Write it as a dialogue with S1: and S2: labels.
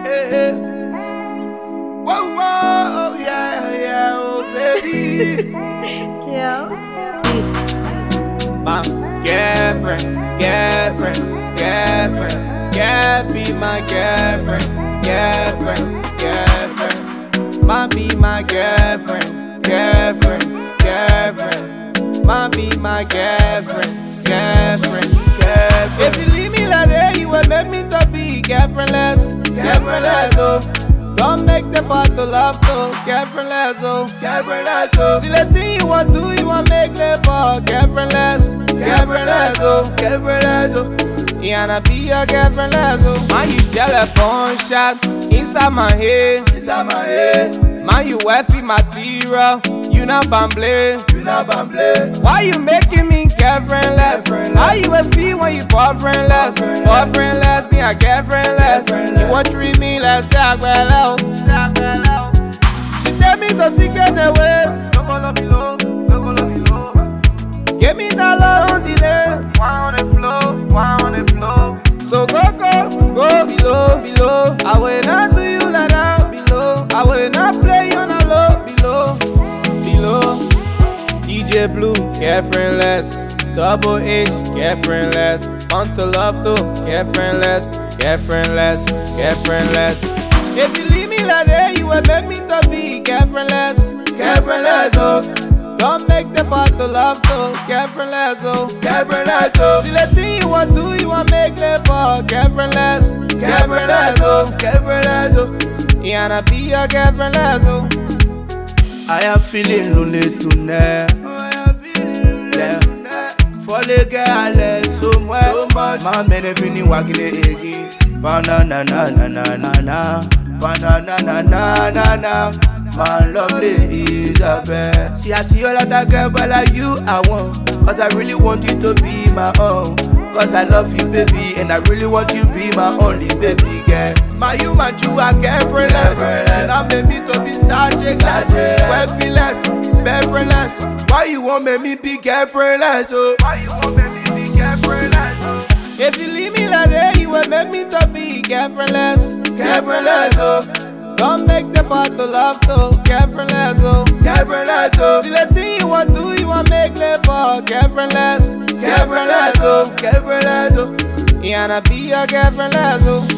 S1: Hey. Whoa, whoa, yeah, oh baby.
S2: Chaos.
S1: My girlfriend, be my girlfriend. Ma be my girlfriend. Ma be my girlfriend. If you leave me like that, you will make me to be girlfriendless, oh. Don't make the bottle love though, girlfriendless, oh. See the thing you want to, you want make labor, girlfriendless, oh. Yeah, and I be your girlfriendless, oh. Man, you telephone shot inside my head. Man, you wifey material, you not bamble. Why you making me girlfriendless? How you a feel when you boyfriendless? Boyfriendless, me a girlfriendless. You want treat me like Sagbello. She tell me to see get away. Give me that love on delay. One on the floor. So go below. I will not do you like that below. I will not play you on a low below. DJ Blue, girlfriendless. Double H, girlfriendless. Want to love too, girlfriendless. If you leave me like that, you will make me to be girlfriendless, oh. Don't make the bottle love too, girlfriendless, oh. See the thing you want to, you want make labor, girlfriendless, oh. Yeah, and I be your girlfriendless, oh.
S3: I am feeling lonely tonight. For the girl, so much. My man, if you walking the eggy. Banana. My lovely Isabel. See, I see all of that girl, but like you, I want. Cause I really want you to be my own. Cause I love you, baby, and I really want you to be my only baby girl. My you are girlfriendless. And I made me to be wifey-less, boyfriendless. Why you want me be girlfriendless, oh?
S1: If you leave me like that, you will make me to be girlfriendless, oh. Don't make the bottle love too, girlfriendless, oh. See the thing you want to, you want make labor, girlfriendless, oh. Yeah, and I be your girlfriendless, oh.